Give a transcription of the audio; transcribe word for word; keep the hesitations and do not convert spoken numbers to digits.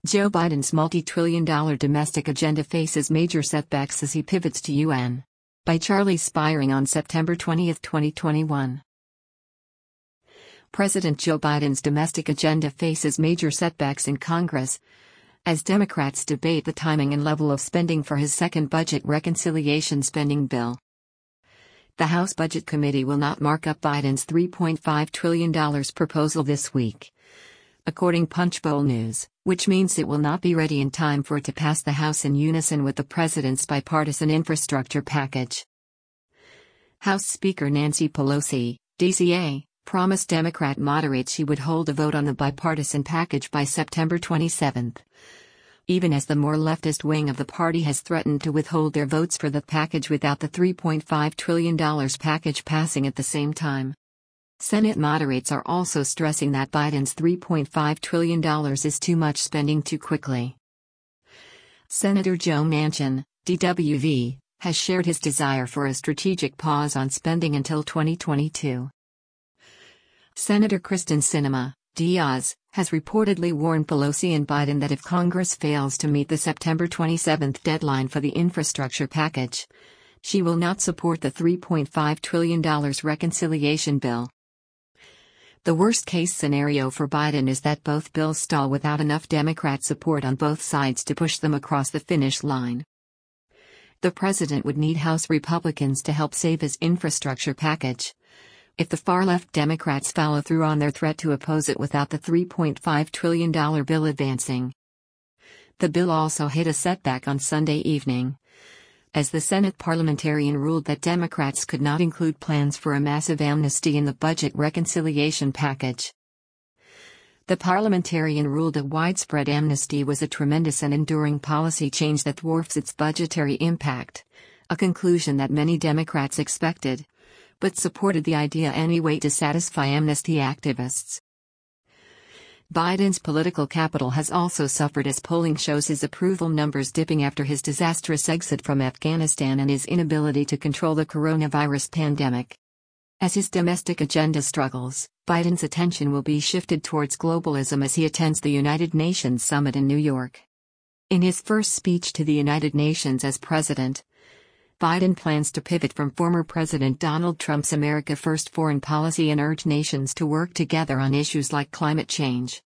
Joe Biden's multi-trillion dollar domestic agenda faces major setbacks as he pivots to U N. By Charlie Spiring on September twentieth, twenty twenty-one. President Joe Biden's domestic agenda faces major setbacks in Congress as Democrats debate the timing and level of spending for his second budget reconciliation spending bill. The House Budget Committee will not mark up Biden's three point five trillion dollars proposal this week, according Punchbowl News, which means it will not be ready in time for it to pass the House in unison with the president's bipartisan infrastructure package. House Speaker Nancy Pelosi, D C A, promised Democrat moderates she would hold a vote on the bipartisan package by September twenty-seventh, even as the more leftist wing of the party has threatened to withhold their votes for the package without the three point five trillion dollars package passing at the same time. Senate moderates are also stressing that Biden's three point five trillion dollars is too much spending too quickly. Senator Joe Manchin, D W V, has shared his desire for a strategic pause on spending until twenty twenty-two. Senator Kristen Sinema, Diaz, has reportedly warned Pelosi and Biden that if Congress fails to meet the September twenty-seventh deadline for the infrastructure package, she will not support the three point five trillion dollars reconciliation bill. The worst-case scenario for Biden is that both bills stall without enough Democrat support on both sides to push them across the finish line. The president would need House Republicans to help save his infrastructure package. If the far-left Democrats follow through on their threat to oppose it without the three point five trillion dollars bill advancing. The bill also hit a setback on Sunday evening, as the Senate parliamentarian ruled that Democrats could not include plans for a massive amnesty in the budget reconciliation package. The parliamentarian ruled a widespread amnesty was a tremendous and enduring policy change that dwarfs its budgetary impact, a conclusion that many Democrats expected, but supported the idea anyway to satisfy amnesty activists. Biden's political capital has also suffered as polling shows his approval numbers dipping after his disastrous exit from Afghanistan and his inability to control the coronavirus pandemic. As his domestic agenda struggles, Biden's attention will be shifted towards globalism as he attends the United Nations Summit in New York. In his first speech to the United Nations as president, Biden plans to pivot from former President Donald Trump's America First foreign policy and urge nations to work together on issues like climate change,